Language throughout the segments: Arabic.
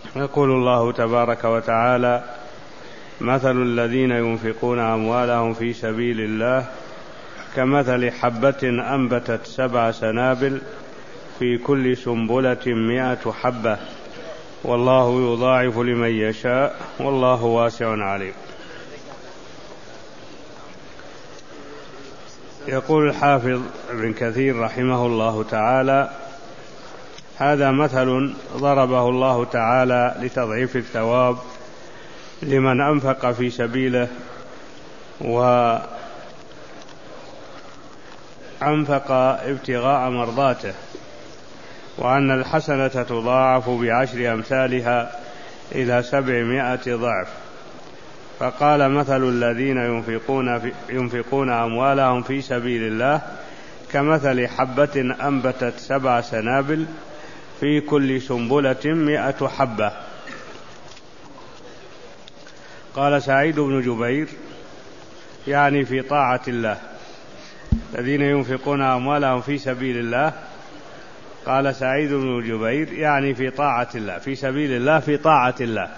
يقول الله تبارك وتعالى: مثل الذين ينفقون أموالهم في سبيل الله كمثل حبة أنبتت 7 سنابل في كل سنبلة 100 حبة والله يضاعف لمن يشاء والله واسع عليم. يقول الحافظ ابن كثير رحمه الله تعالى: هذا مثل ضربه الله تعالى لتضعيف الثواب لمن أنفق في سبيله وأنفق ابتغاء مرضاته، وأن الحسنة تضاعف ب10 أمثالها إلى 700 ضعف. فقال: مثل الذين ينفقون أموالهم في سبيل الله كمثل حبة أنبتت 7 سنابل في كل سنبلة 100 حبة. قال سعيد بن جبير: يعني في طاعة الله. الذين ينفقون أموالهم في سبيل الله، قال سعيد بن جبير: يعني في طاعة الله، في سبيل الله، في طاعة الله،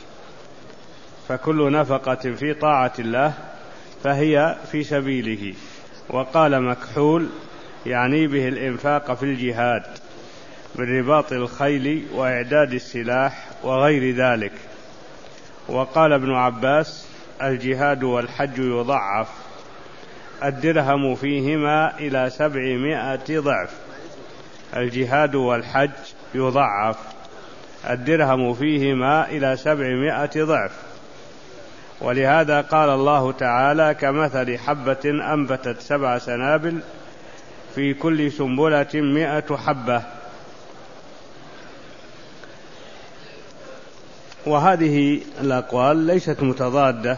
فكل نفقة في طاعة الله فهي في سبيله. وقال مكحول: يعني به الإنفاق في الجهاد من رباط الخيل وإعداد السلاح وغير ذلك. وقال ابن عباس: الجهاد والحج يضعف، الدرهم فيهما إلى 700 ضعف. الجهاد والحج يضعف، الدرهم فيهما إلى 700 ضعف. ولهذا قال الله تعالى: كمثل حبة أنبتت 7 سنابل في كل سنبلة 100 حبة. وهذه الأقوال ليست متضادة،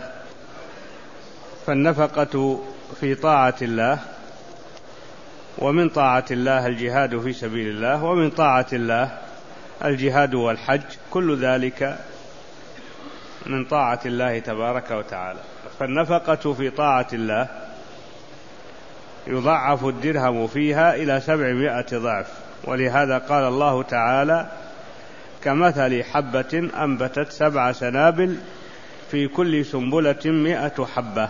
فالنفقة في طاعة الله، ومن طاعة الله الجهاد في سبيل الله، ومن طاعة الله الجهاد والحج، كل ذلك من طاعة الله تبارك وتعالى. فالنفقة في طاعة الله يضعف الدرهم فيها إلى 700 ضعف. ولهذا قال الله تعالى: كمثل حبة أنبتت 7 سنابل في كل سنبلة 100 حبة.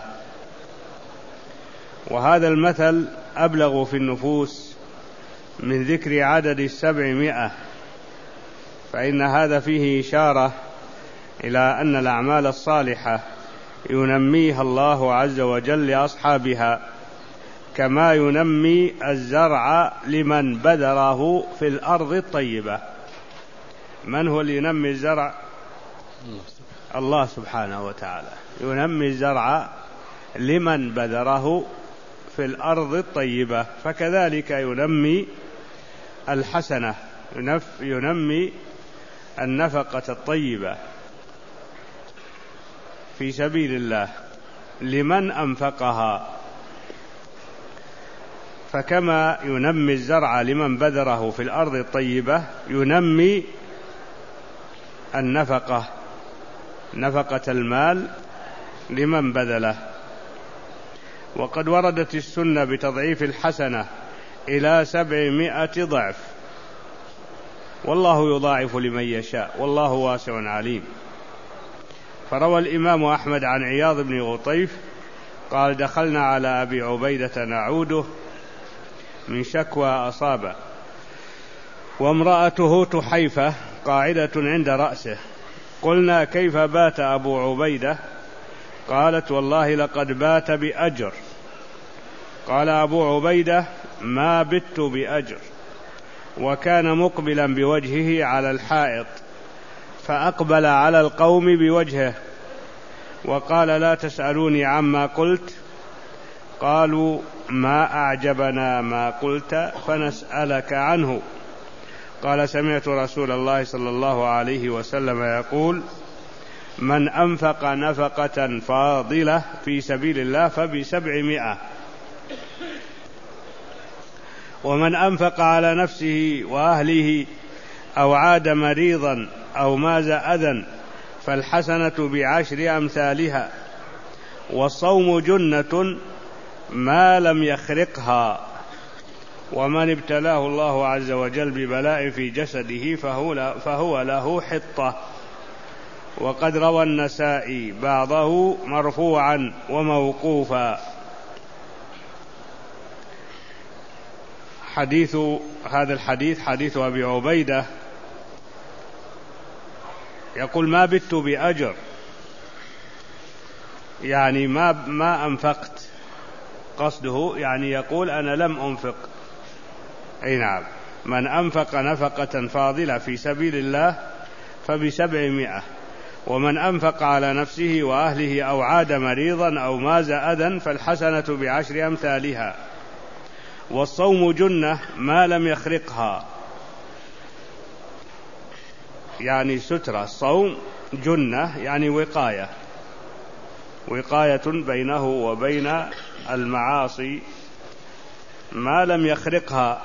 وهذا المثل أبلغ في النفوس من ذكر عدد 700، فإن هذا فيه إشارة إلى أن الأعمال الصالحة ينميها الله عز وجل لأصحابها، كما ينمي الزرع لمن بذره في الأرض الطيبة. من هو اللي ينمي الزرع؟ الله سبحانه وتعالى ينمي الزرع لمن بذره في الأرض الطيبة. فكذلك ينمي الحسنة، ينمي النفقة الطيبة في سبيل الله لمن أنفقها. فكما ينمي الزرع لمن بذره في الأرض الطيبة، ينمي النفقة، نفقة المال لمن بذله. وقد وردت السنة بتضعيف الحسنة إلى 700 ضعف، والله يضاعف لمن يشاء والله واسع عليم. فروى الإمام أحمد عن عياض بن غطيف قال: دخلنا على أبي عبيدة نعوده من شكوى أصابه، وامرأته تحيفة قاعدة عند رأسه. قلنا: كيف بات أبو عبيدة؟ قالت: والله لقد بات بأجر. قال أبو عبيدة: ما بت بأجر. وكان مقبلا بوجهه على الحائط، فأقبل على القوم بوجهه وقال: لا تسألوني عما قلت. قالوا: ما أعجبنا ما قلت فنسألك عنه. قال: سمعت رسول الله صلى الله عليه وسلم يقول: من أنفق نفقة فاضلة في سبيل الله فب700، ومن أنفق على نفسه وأهله أو عاد مريضا أو ماز أذى فالحسنة ب10 أمثالها. والصوم جنة ما لم يخرقها، ومن ابتلاه الله عز وجل ببلاء في جسده فهو له حطة. وقد روى النسائي بعضه مرفوعا وموقوفا. هذا الحديث حديث أبي عبيدة يقول: ما بت بأجر، يعني ما أنفقت، قصده يعني يقول أنا لم أنفق. أي نعم، من أنفق نفقة فاضلة في سبيل الله ب700، ومن أنفق على نفسه وأهله أو عاد مريضا أو ماز أذى فالحسنة ب10 أمثالها. والصوم جنة ما لم يخرقها، يعني سترة. الصوم جنة يعني وقاية بينه وبين المعاصي ما لم يخرقها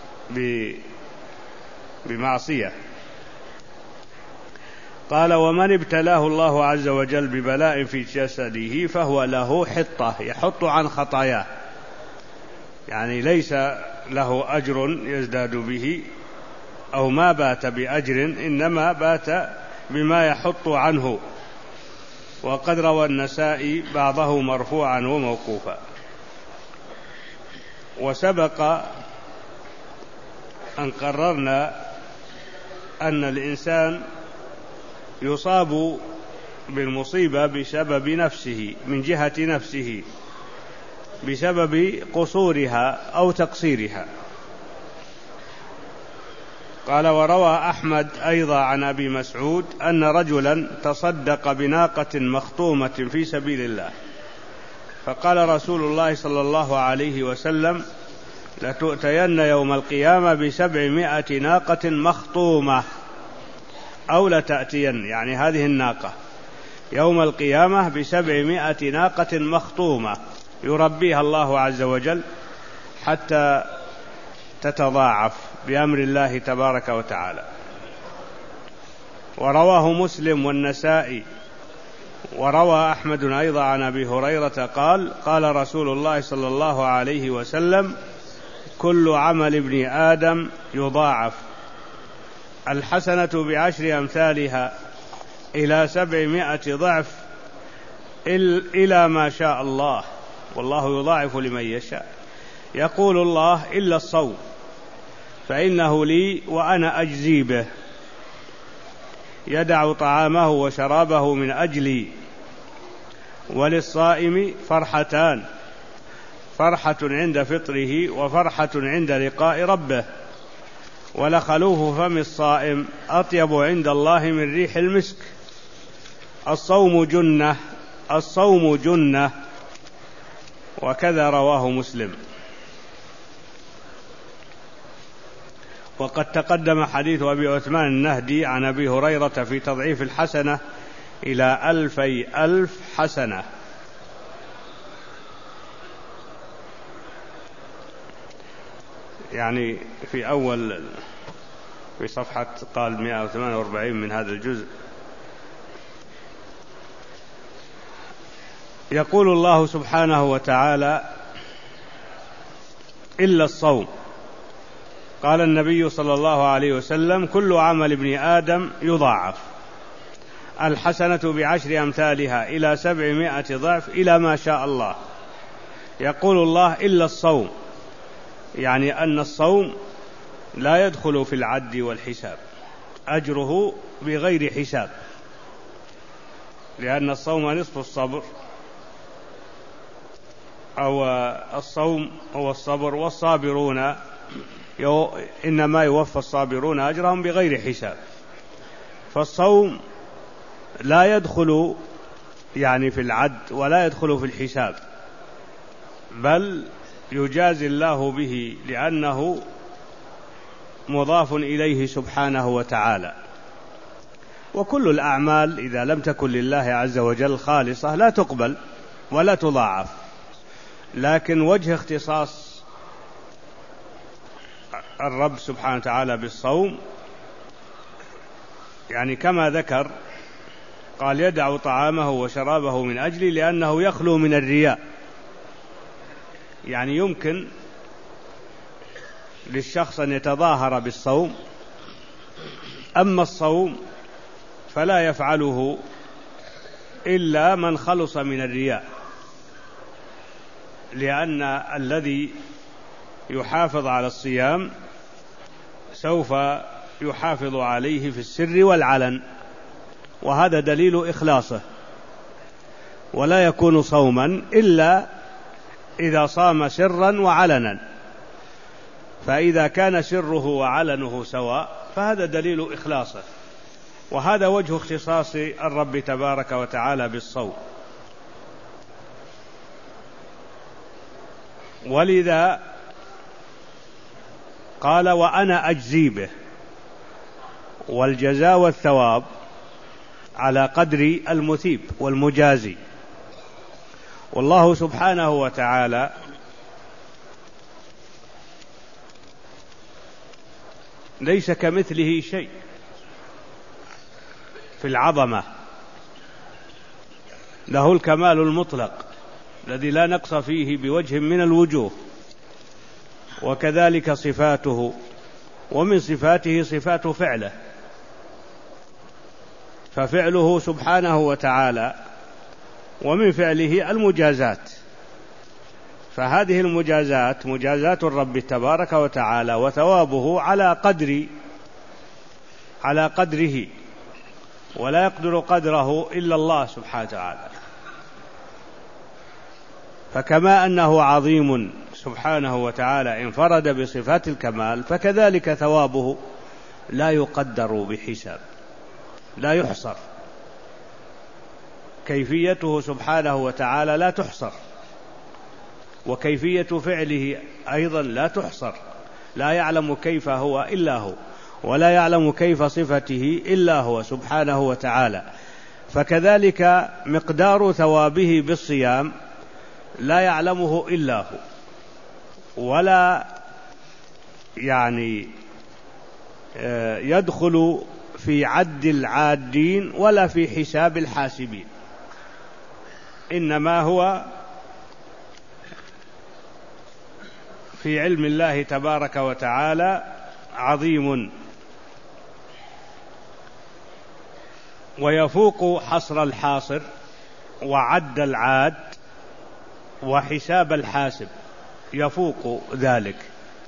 بمعصية. قال: ومن ابتلاه الله عز وجل ببلاء في جسده فهو له حطة، يحط عن خطاياه، يعني ليس له أجر يزداد به، أو ما بات بأجر، إنما بات بما يحط عنه. وقد روى النسائي بعضه مرفوعا وموقوفا. وسبق أن قررنا أن الإنسان يصاب بالمصيبة بسبب نفسه، من جهة نفسه، بسبب قصورها أو تقصيرها. قال: وروى أحمد أيضا عن أبي مسعود أن رجلا تصدق بناقة مخطومة في سبيل الله، فقال رسول الله صلى الله عليه وسلم: لتؤتين يوم القيامة ب700 ناقة مخطومة، أو لتأتين، يعني هذه الناقة يوم القيامة ب700 ناقة مخطومة يربيها الله عز وجل حتى تتضاعف بأمر الله تبارك وتعالى. ورواه مسلم والنسائي. وروى أحمد أيضا عن أبي هريرة قال: قال رسول الله صلى الله عليه وسلم: كل عمل ابن آدم يضاعف، الحسنة ب10 أمثالها إلى 700 ضعف إلى ما شاء الله، والله يضاعف لمن يشاء. يقول الله: إلا الصوم فإنه لي وأنا أجزي به، يدع طعامه وشرابه من أجلي. وللصائم فرحتان: فرحة عند فطره وفرحة عند لقاء ربه. ولخلوف فم الصائم أطيب عند الله من ريح المسك. الصوم جنة، الصوم جنة. وكذا رواه مسلم. وقد تقدم حديث أبي عثمان النهدي عن أبي هريرة في تضعيف الحسنة إلى 2000 حسنة. يعني في صفحة قال 148 من هذا الجزء. يقول الله سبحانه وتعالى: إلا الصوم. قال النبي صلى الله عليه وسلم: كل عمل ابن آدم يضاعف، الحسنة ب10 أمثالها إلى 700 ضعف إلى ما شاء الله. يقول الله: إلا الصوم، يعني أن الصوم لا يدخل في العد والحساب، أجره بغير حساب، لأن الصوم نصف الصبر، أو الصوم هو الصبر، والصابرون إنما يوفى الصابرون أجرهم بغير حساب. فالصوم لا يدخل يعني في العد ولا يدخل في الحساب، بل يجازي الله به لأنه مضاف إليه سبحانه وتعالى. وكل الأعمال إذا لم تكن لله عز وجل خالصة لا تقبل ولا تضاعف، لكن وجه اختصاص الرب سبحانه وتعالى بالصوم، يعني كما ذكر قال: يدع طعامه وشرابه من أجلي، لأنه يخلو من الرياء. يعني يمكن للشخص أن يتظاهر بالصوم. أما الصوم فلا يفعله إلا من خلص من الرياء، لأن الذي يحافظ على الصيام سوف يحافظ عليه في السر والعلن، وهذا دليل إخلاصه، ولا يكون صوما إلا إذا صام سرا وعلنا، فإذا كان سره وعلنه سواء فهذا دليل إخلاصه، وهذا وجه اختصاص الرب تبارك وتعالى بالصوم. ولذا قال وأنا أجزي به، والجزاء والثواب على قدر المثيب والمجازي. والله سبحانه وتعالى ليس كمثله شيء في العظمة، له الكمال المطلق الذي لا نقص فيه بوجه من الوجوه، وكذلك صفاته، ومن صفاته صفات فعله، ففعله سبحانه وتعالى ومن فعله المجازات، فهذه المجازات مجازات الرب تبارك وتعالى، وثوابه على قدره، ولا يقدر قدره إلا الله سبحانه وتعالى. فكما أنه عظيم سبحانه وتعالى انفرد بصفات الكمال، فكذلك ثوابه لا يقدر بحساب، لا يحصر، كيفيته سبحانه وتعالى لا تحصر، وكيفية فعله أيضا لا تحصر، لا يعلم كيف هو إلا هو، ولا يعلم كيف صفته إلا هو سبحانه وتعالى. فكذلك مقدار ثوابه بالصيام لا يعلمه إلا هو، ولا يدخل في عد العادين ولا في حساب الحاسبين، إنما هو في علم الله تبارك وتعالى عظيم، ويفوق حصر الحاصر وعد العاد وحساب الحاسب، يفوق ذلك.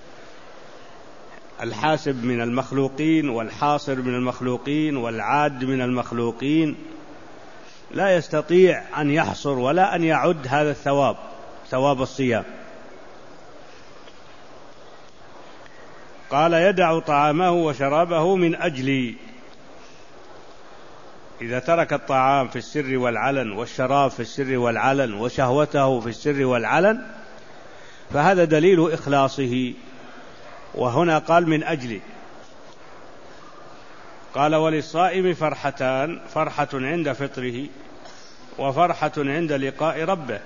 الحاسب من المخلوقين، والحاصر من المخلوقين، والعاد من المخلوقين، لا يستطيع أن يحصر ولا أن يعد هذا الثواب، ثواب الصيام. قال يدع طعامه وشرابه من أجلي، إذا ترك الطعام في السر والعلن، والشراب في السر والعلن، وشهوته في السر والعلن، فهذا دليل إخلاصه. وهنا قال من أجلي. قال وللصائم فرحتان، فرحة عند فطره، وفرحة عند لقاء ربه،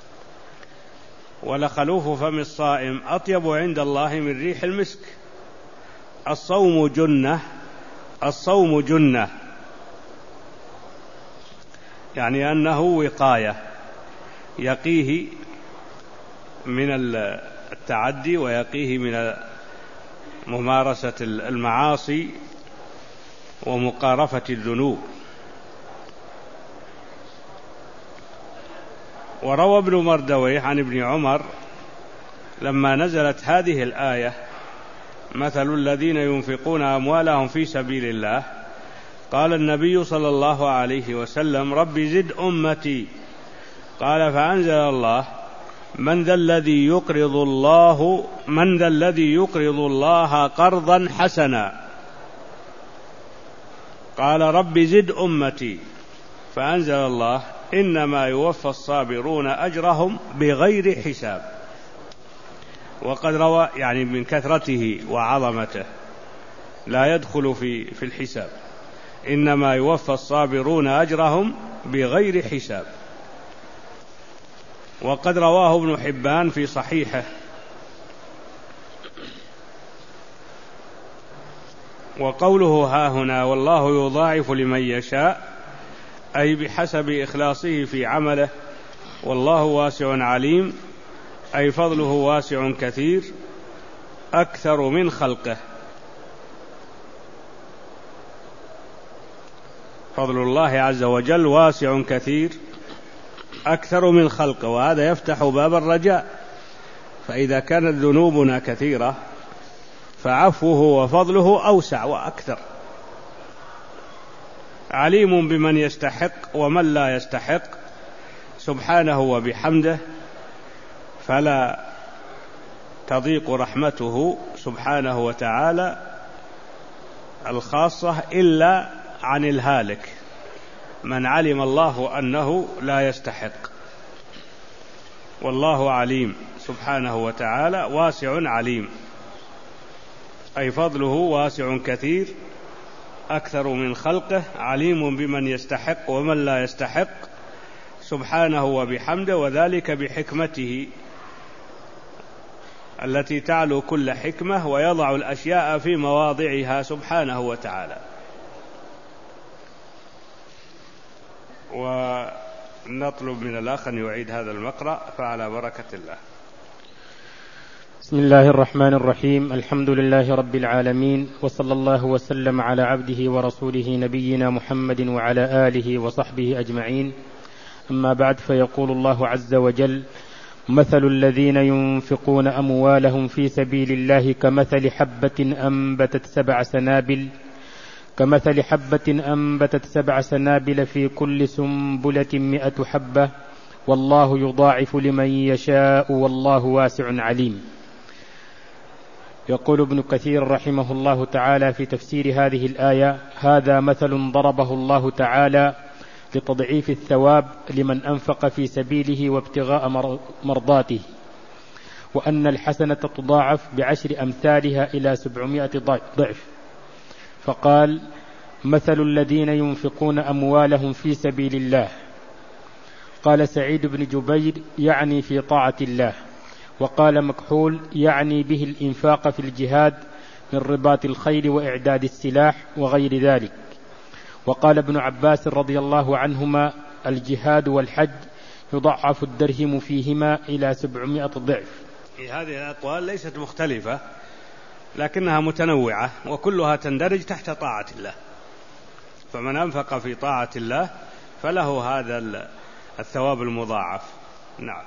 ولخلوف فم الصائم أطيب عند الله من ريح المسك. الصوم جنة، الصوم جنة يعني أنه وقاية، يقيه من التعدي، ويقيه من ممارسة المعاصي ومقارفة الذنوب. وروى ابن مردويه عن ابن عمر لما نزلت هذه الآية مثل الذين ينفقون أموالهم في سبيل الله، قال النبي صلى الله عليه وسلم رب زد أمتي، قال فأنزل الله من ذا الذي يقرض الله قرضا حسنا، قال رب زد أمتي، فأنزل الله إنما يوفى الصابرون أجرهم بغير حساب. وقد روى يعني من كثرته وعظمته لا يدخل في الحساب، إنما يوفى الصابرون أجرهم بغير حساب. وقد رواه ابن حبان في صحيحه. وقوله ها هنا والله يضاعف لمن يشاء، أي بحسب إخلاصه في عمله، والله واسع عليم، أي فضله واسع كثير، أكثر من خلقه. فضل الله عز وجل واسع كثير أكثر من خلقه، وهذا يفتح باب الرجاء. فإذا كانت ذنوبنا كثيرة فعفوه وفضله أوسع وأكثر. عليم بمن يستحق ومن لا يستحق سبحانه وبحمده، فلا تضيق رحمته سبحانه وتعالى الخاصة إلا عن الهالك، من علم الله أنه لا يستحق. والله عليم سبحانه وتعالى واسع عليم، أي فضله واسع كثير أكثر من خلقه، عليم بمن يستحق ومن لا يستحق سبحانه وبحمده، وذلك بحكمته التي تعلو كل حكمة، ويضع الأشياء في مواضعها سبحانه وتعالى. ونطلب من الأخ أن يعيد هذا المقرأ فعلى بركة الله. بسم الله الرحمن الرحيم. الحمد لله رب العالمين، وصلى الله وسلم على عبده ورسوله نبينا محمد وعلى آله وصحبه أجمعين. أما بعد، فيقول الله عز وجل: مثل الذين ينفقون أموالهم في سبيل الله كمثل حبة أنبتت 7 سنابل في كل سنبلة 100 حبة، والله يضاعف لمن يشاء والله واسع عليم. يقول ابن كثير رحمه الله تعالى في تفسير هذه الآية: هذا مثل ضربه الله تعالى لتضعيف الثواب لمن أنفق في سبيله وابتغاء مرضاته، وأن الحسنة تضاعف ب10 أمثالها إلى 700 ضعف. فقال: مثل الذين ينفقون أموالهم في سبيل الله. قال سعيد بن جبير: يعني في طاعة الله. وقال مكحول: يعني به الإنفاق في الجهاد من رباط الخيل وإعداد السلاح وغير ذلك. وقال ابن عباس رضي الله عنهما: الجهاد والحج يضعف الدرهم فيهما إلى 700 ضعف. هذه الأقوال ليست مختلفة، لكنها متنوعة، وكلها تندرج تحت طاعة الله. فمن أنفق في طاعة الله فله هذا الثواب المضاعف. نعم.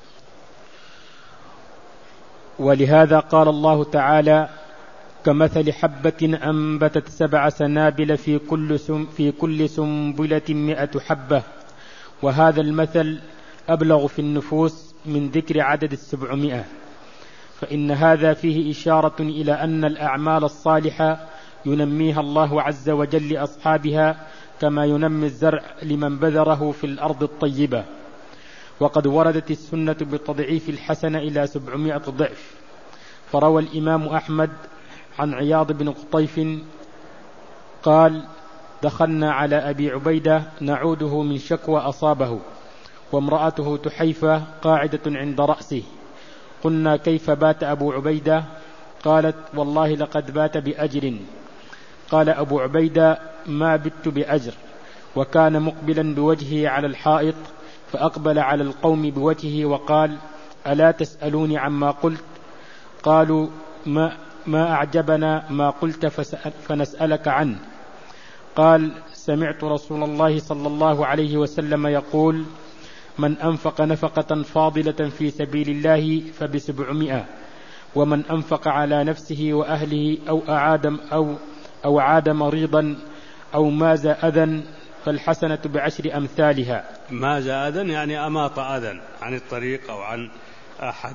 ولهذا قال الله تعالى: كمثل حبة أنبتت 7 سنابل في كل سنبلة 100 حبة. وهذا المثل أبلغ في النفوس من ذكر عدد 700، فإن هذا فيه إشارة إلى أن الأعمال الصالحة ينميها الله عز وجل لأصحابها كما ينمي الزرع لمن بذره في الأرض الطيبة. وقد وردت السنة بتضعيف الحسنة إلى 700 ضعف. فروى الإمام أحمد عن عياض بن قطيف قال: دخلنا على أبي عبيدة نعوده من شكوى أصابه، وامرأته تحيفة قاعدة عند رأسه. قلنا: كيف بات أبو عبيدة؟ قالت: والله لقد بات بأجر. قال أبو عبيدة: ما بت بأجر. وكان مقبلا بوجهه على الحائط، فأقبل على القوم بوجهه وقال: ألا تسألوني عما قلت؟ قالوا: ما أعجبنا ما قلت فنسألك عنه. قال: سمعت رسول الله صلى الله عليه وسلم يقول: من أنفق نفقة فاضلة في سبيل الله ب700، ومن أنفق على نفسه وأهله أو عاد مريضا أو ماز أذى فالحسنة ب10 أمثالها. ماز أذى يعني أماط أذى عن الطريق أو عن أحد.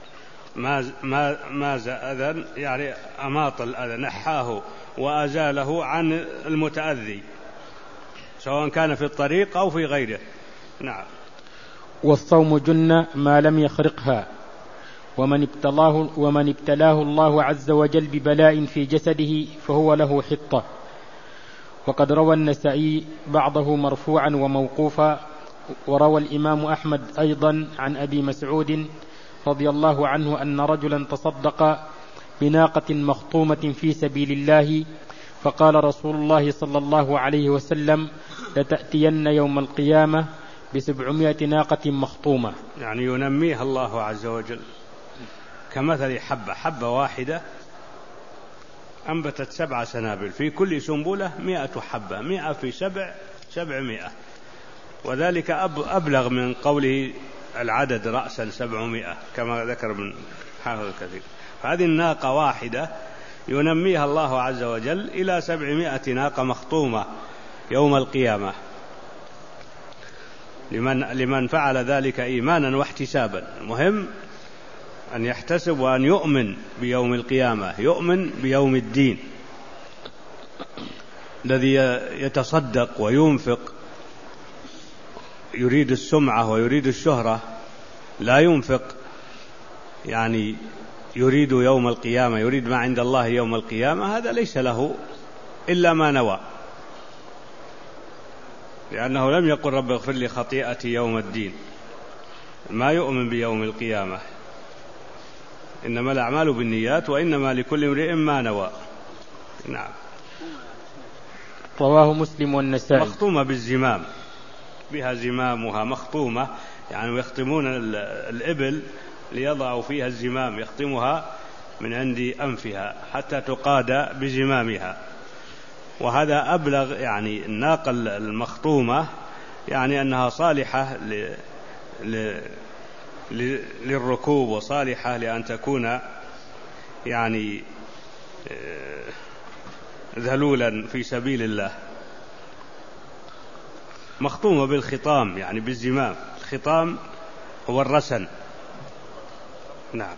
ماز أذى يعني أماط الأذى، نحاه وأزاله عن المتأذي سواء كان في الطريق أو في غيره. نعم. والصوم جنة ما لم يخرقها، ومن ابتلاه الله عز وجل ببلاء في جسده فهو له حطة. وقد روى النسائي بعضه مرفوعا وموقوفا. وروى الإمام أحمد أيضا عن أبي مسعود رضي الله عنه أن رجلا تصدق بناقة مخطومة في سبيل الله، فقال رسول الله صلى الله عليه وسلم: لتأتين يوم القيامة ب700 ناقة مخطومة. يعني ينميها الله عز وجل. كمثل حبة واحدة أنبتت 7 سنابل، في كل سنبلة 100 حبة، 100 في 700، وذلك أبلغ من قوله العدد رأسا 700 كما ذكر من حافظ الكثير. فهذه الناقة واحدة ينميها الله عز وجل إلى 700 ناقة مخطومة يوم القيامة لمن فعل ذلك إيمانا واحتسابا. المهم أن يحتسب وأن يؤمن بيوم القيامة، يؤمن بيوم الدين الذي يتصدق وينفق، يريد السمعة ويريد الشهرة، لا ينفق يعني يريد يوم القيامة، يريد ما عند الله يوم القيامة، هذا ليس له إلا ما نوى، لأنه لم يقل رب اغفر لي خطيئتي يوم الدين، ما يؤمن بيوم القيامة. إنما الأعمال بالنيات وإنما لكل امرئ ما نوى. نعم. رواه مسلم والنسائي. مخطومة بالزمام، بها زمامها مخطومة، يعني يخطمون الإبل ليضعوا فيها الزمام، يخطمها من عند أنفها حتى تقاد بزمامها. وهذا أبلغ، يعني الناقة المخطومة يعني أنها صالحة للركوب وصالحة لأن تكون يعني ذلولا في سبيل الله، مخطومة بالخطام يعني بالزمام، الخطام هو الرسن. نعم.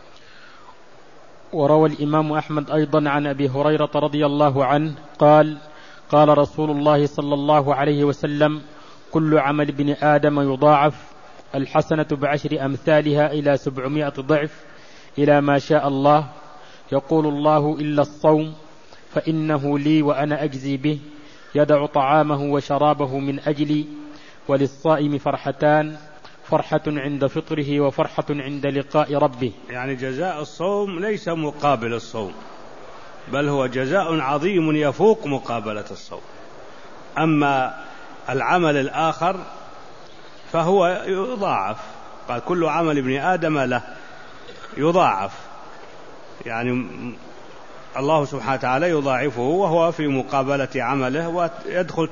وروى الإمام أحمد أيضا عن أبي هريرة رضي الله عنه قال: قال رسول الله صلى الله عليه وسلم: كل عمل ابن آدم يضاعف، الحسنة ب10 أمثالها إلى 700 ضعف إلى ما شاء الله. يقول الله: إلا الصوم فإنه لي وأنا أجزي به، يدع طعامه وشرابه من أجلي، وللصائم فرحتان، فرحة عند فطره وفرحة عند لقاء ربه. يعني جزاء الصوم ليس مقابل الصوم، بل هو جزاء عظيم يفوق مقابلة الصوم. أما العمل الآخر فهو يضاعف، قال كل عمل ابن آدم له يضاعف، يعني الله سبحانه وتعالى يضاعفه وهو في مقابلة عمله، ويدخل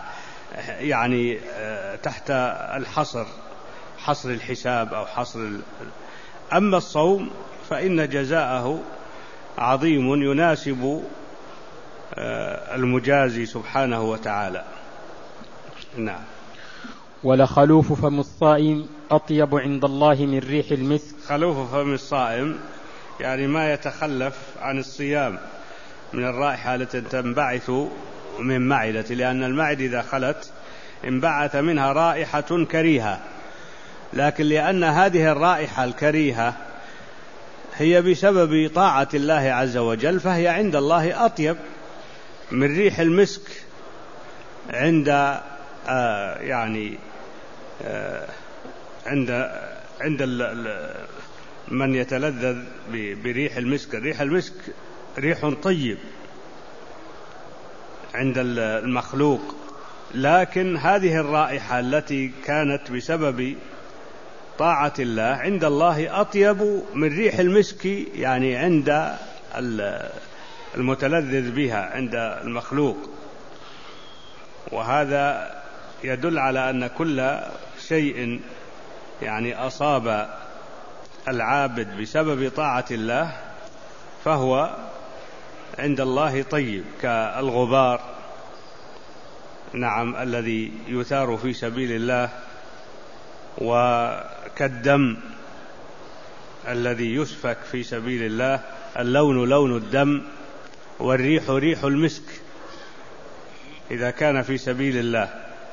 تحت الحصر، حصر الحساب أو حصر أما الصوم فإن جزاءه عظيم يناسب المجازي سبحانه وتعالى. نعم. ولخلوف فم الصائم أطيب عند الله من ريح المسك. خلوف فم الصائم يعني ما يتخلف عن الصيام من الرائحة التي تنبعث من معدته، لأن المعدة إذا خلت انبعث منها رائحة كريهة، لكن لأن هذه الرائحة الكريهة هي بسبب طاعة الله عز وجل، فهي عند الله أطيب من ريح المسك عند من يتلذذ بريح المسك. ريح المسك ريح طيب عند المخلوق، لكن هذه الرائحة التي كانت بسبب طاعة الله عند الله أطيب من ريح المسك، يعني عند المتلذذ بها عند المخلوق. وهذا يدل على أن كل شيء يعني أصاب العابد بسبب طاعة الله فهو عند الله طيب، كالغبار نعم الذي يثار في سبيل الله، وكالدم الذي يسفك في سبيل الله، اللون لون الدم، والريح ريح المسك إذا كان في سبيل الله.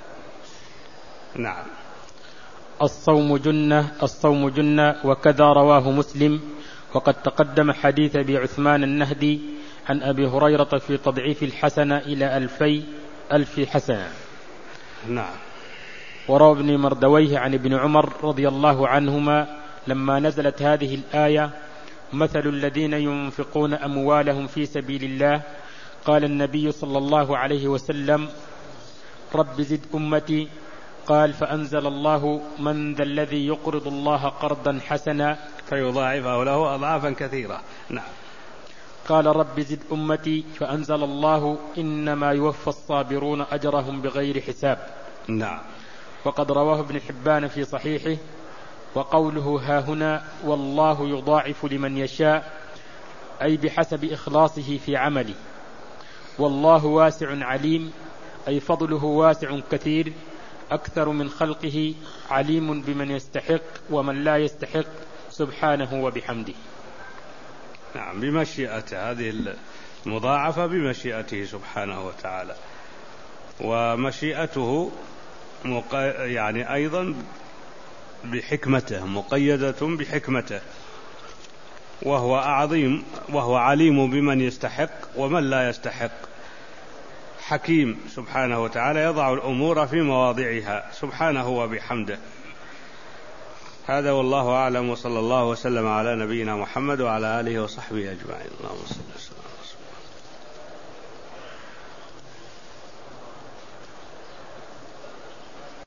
نعم. الصوم جنة، وكذا رواه مسلم. وقد تقدم حديث أبي عثمان النهدي عن أبي هريرة في تضعيف الحسنة إلى 2000 حسنة. نعم. وروى ابن مردويه عن ابن عمر رضي الله عنهما لما نزلت هذه الآية: مثل الذين ينفقون أموالهم في سبيل الله، قال النبي صلى الله عليه وسلم: رب زد أمتي قال فأنزل الله من ذا الذي يقرض الله قرضا حسنا فيضاعفه له أضعافا كثيرة. نعم. قال رب زد أمتي فأنزل الله إنما يوفى الصابرون أجرهم بغير حساب. نعم. وقد رواه ابن حبان في صحيحه. وقوله ها هنا والله يضاعف لمن يشاء أي بحسب إخلاصه في عمله. والله واسع عليم أي فضله واسع كثير أكثر من خلقه عليم بمن يستحق ومن لا يستحق سبحانه وبحمده. نعم بمشيئته، هذه المضاعفة بمشيئته سبحانه وتعالى، ومشيئته يعني أيضا بحكمته، مقيدة بحكمته، وهو عظيم وهو عليم بمن يستحق ومن لا يستحق، حكيم سبحانه وتعالى يضع الأمور في مواضعها سبحانه وبحمده. هذا والله أعلم، وصلى الله وسلم على نبينا محمد وعلى آله وصحبه أجمعين. اللهم صل وسلم.